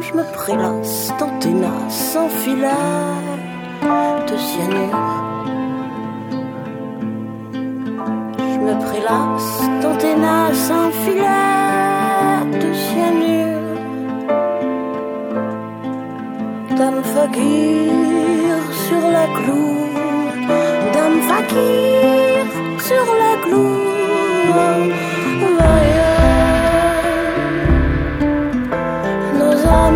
Je me prélasse dans tes nasses sans filet de cyanure. Je me prélasse dans tes nasses sans filet de cyanure. Dame fakir sur la clou, Dame fakir sur la clou.